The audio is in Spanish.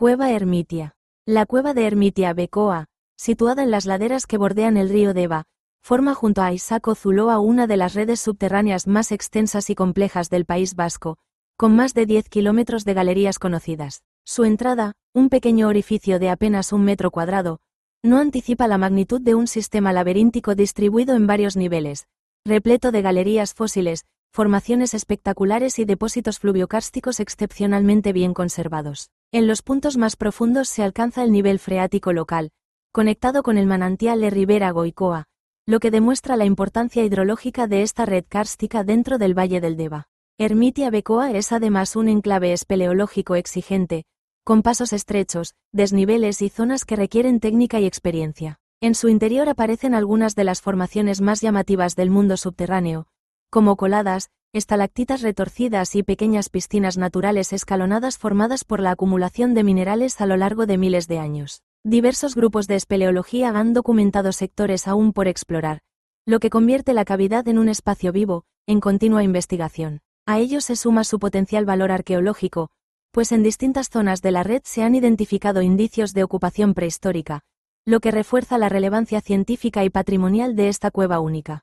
Cueva Hermitia. La cueva de Hermitia Becoa, situada en las laderas que bordean el río Deva, forma junto a Issaco Zuloa una de las redes subterráneas más extensas y complejas del País Vasco, con más de 10 kilómetros de galerías conocidas. Su entrada, un pequeño orificio de apenas 1 metro cuadrado, no anticipa la magnitud de un sistema laberíntico distribuido en varios niveles, repleto de galerías fósiles, formaciones espectaculares y depósitos fluviocársticos excepcionalmente bien conservados. En los puntos más profundos se alcanza el nivel freático local, conectado con el manantial de Ribera Goicoa, lo que demuestra la importancia hidrológica de esta red kárstica dentro del Valle del Deva. Hermitia Becoa es además un enclave espeleológico exigente, con pasos estrechos, desniveles y zonas que requieren técnica y experiencia. En su interior aparecen algunas de las formaciones más llamativas del mundo subterráneo, como coladas, estalactitas retorcidas y pequeñas piscinas naturales escalonadas formadas por la acumulación de minerales a lo largo de miles de años. Diversos grupos de espeleología han documentado sectores aún por explorar, lo que convierte la cavidad en un espacio vivo, en continua investigación. A ello se suma su potencial valor arqueológico, pues en distintas zonas de la red se han identificado indicios de ocupación prehistórica, lo que refuerza la relevancia científica y patrimonial de esta cueva única.